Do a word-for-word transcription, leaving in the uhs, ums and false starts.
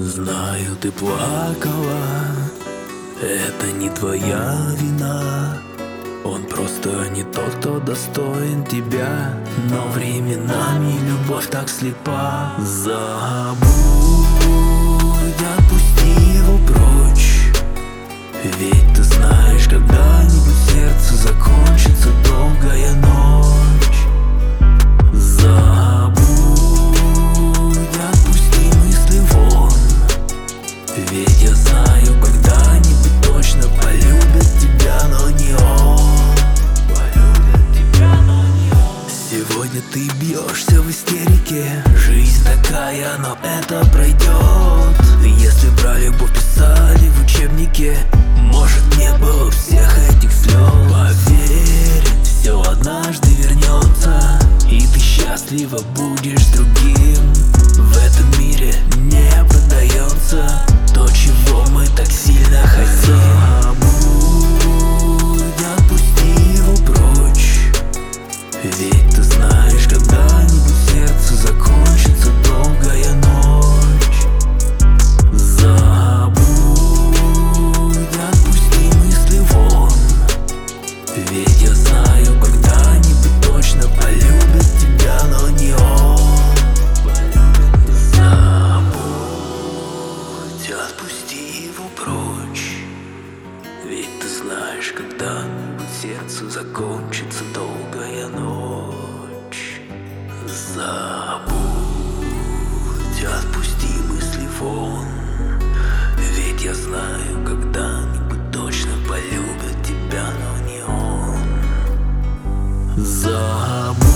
Знаю, ты плакала, это не твоя вина. Он просто не тот, кто достоин тебя. Но временами любовь так слепа. Забудь, отпусти его прочь. Ведь ты знаешь, когда-нибудь сердце закончится долгая ночь. Забудь, отпусти мысли вон. Ведь я знаю, когда-нибудь точно полюбит тебя, но не он. Полюбит тебя, но не он. Сегодня ты бьешься в истерике. Жизнь такая, но это пройдет. Если про любовь писали в учебнике, может, не было всех этих слез. Поверь, все однажды вернется, и ты счастлива будешь с другим. В этом мире не продается то, чего мы так сильно хотим. Забудь, отпусти его прочь. Ведь ты знаешь, когда-нибудь сердце закончится долгая ночь. Забудь, отпусти мысли вон. Ведь я знаю, когда-нибудь точно полюбит тебя, но не он. Забудь, отпусти его прочь. Ведь ты знаешь, когда-нибудь сердце закончится долгая ночь. Забудь, отпусти мысли вон. Ведь я знаю, когда-нибудь точно полюбит тебя, но не он. Забудь.